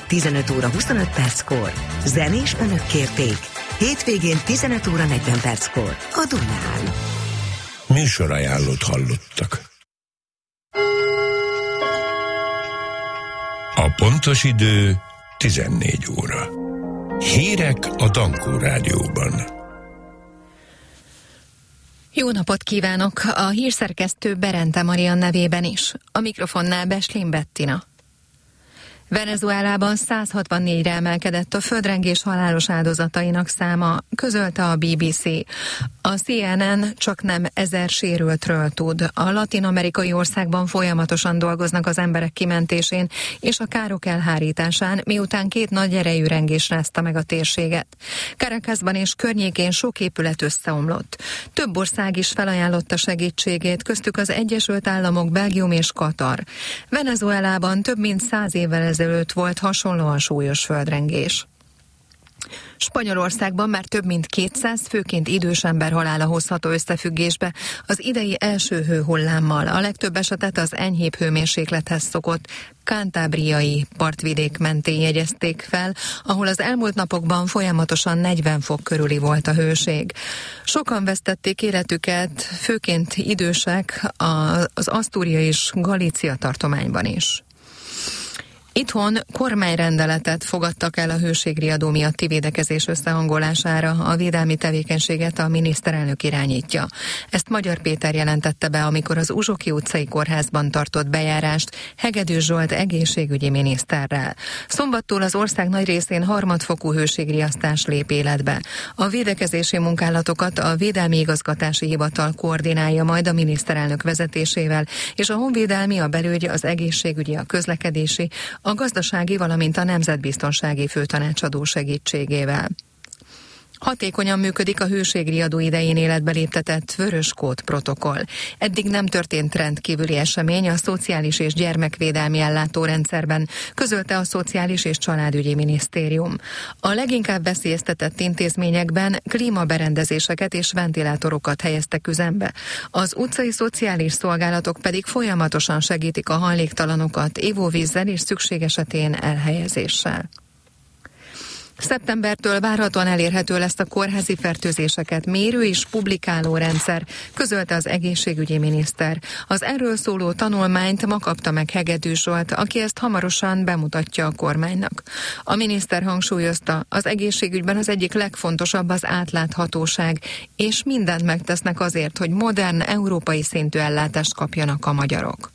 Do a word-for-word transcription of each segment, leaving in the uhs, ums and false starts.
tizenöt óra huszonöt perckor zenés önök kérték. Hétvégén tizenöt óra negyven perckor a Dunán. Műsorajánlót hallottak. A pontos idő tizennégy óra. Hírek a Dankó Rádióban. Jó napot kívánok! A hírszerkesztő Berente Marian nevében is. A mikrofonnál Beslin Bettina. Venezuelában száz hatvannégyre emelkedett a földrengés halálos áldozatainak száma, közölte a bé bé cé. A cé en en csak nem ezer sérültről tud. A latin-amerikai országban folyamatosan dolgoznak az emberek kimentésén és a károk elhárításán, miután két nagy erejű rengés rázta meg a térséget. Caracasban és környékén sok épület összeomlott. Több ország is felajánlotta segítségét, köztük az Egyesült Államok, Belgium és Katar. Venezuelában több mint száz évvel ezelőtt volt hasonlóan súlyos földrengés. Spanyolországban már több mint kétszáz, főként idős ember halála hozható összefüggésbe az idei első hőhullámmal. A legtöbb esetet az enyhébb hőmérséklethez szokott kántábriai partvidék mentén jegyezték fel, ahol az elmúlt napokban folyamatosan negyven fok körüli volt a hőség. Sokan vesztették életüket, főként idősek, az Asztúria és Galícia tartományban is. Itthon kormányrendeletet fogadtak el a hőségriadó miatti védekezés összehangolására, a védelmi tevékenységet a miniszterelnök irányítja. Ezt Magyar Péter jelentette be, amikor az Uzsoki utcai kórházban tartott bejárást Hegedűs Zsolt egészségügyi miniszterrel. Szombattól az ország nagy részén harmadfokú hőségriasztás lép életbe. A védekezési munkálatokat a Védelmi Igazgatási Hivatal koordinálja majd a miniszterelnök vezetésével, és a honvédelmi, a belügy, az egészségügyi, a közlekedési, a gazdasági, valamint a nemzetbiztonsági főtanácsadó segítségével. Hatékonyan működik a hőségriadó idején életbe léptetett Vöröskód protokoll. Eddig nem történt rendkívüli esemény a Szociális és Gyermekvédelmi Ellátórendszerben, közölte a Szociális és Családügyi Minisztérium. A leginkább veszélyeztetett intézményekben klímaberendezéseket és ventilátorokat helyeztek üzembe. Az utcai szociális szolgálatok pedig folyamatosan segítik a hajléktalanokat ivóvízzel és szükség esetén elhelyezéssel. Szeptembertől várhatóan elérhető lesz a kórházi fertőzéseket mérő és publikáló rendszer, közölte az egészségügyi miniszter. Az erről szóló tanulmányt ma kapta meg Hegedűs Zsolt, aki ezt hamarosan bemutatja a kormánynak. A miniszter hangsúlyozta, az egészségügyben az egyik legfontosabb az átláthatóság, és mindent megtesznek azért, hogy modern, európai szintű ellátást kapjanak a magyarok.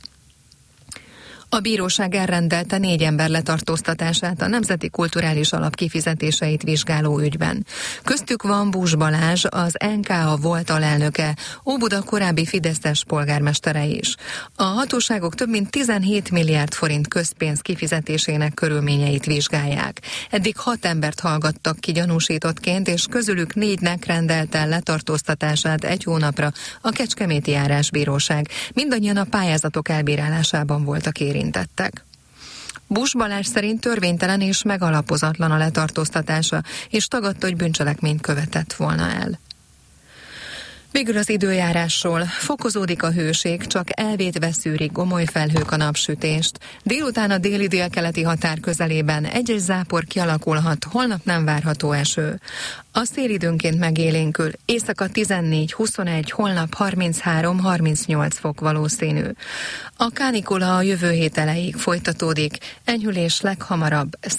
A bíróság elrendelte négy ember letartóztatását a Nemzeti Kulturális Alap kifizetéseit vizsgáló ügyben. Köztük van Bús Balázs, az en ká á volt alelnöke, Óbuda korábbi fideszes polgármestere is. A hatóságok több mint tizenhét milliárd forint közpénz kifizetésének körülményeit vizsgálják. Eddig hat embert hallgattak ki gyanúsítottként, és közülük négynek rendelte el letartóztatását egy hónapra a Kecskeméti Járásbíróság. Mindannyian a pályázatok elbírálásában voltak érintettek. Bús Balázs szerint törvénytelen és megalapozatlan a letartóztatása, és tagadta, hogy bűncselekményt követett volna el. Végül az időjárásról. Fokozódik a hőség, csak elvétve szűrik gomoly felhők a napsütést. Délután a déli-délkeleti határ közelében egy-egy zápor kialakulhat, holnap nem várható eső. A szél időnként megélénkül, éjszaka tizennégy huszonegy, holnap harminchárom harmincnyolc fok valószínű. A kánikula a jövő hét elejéig folytatódik, enyhülés leghamarabb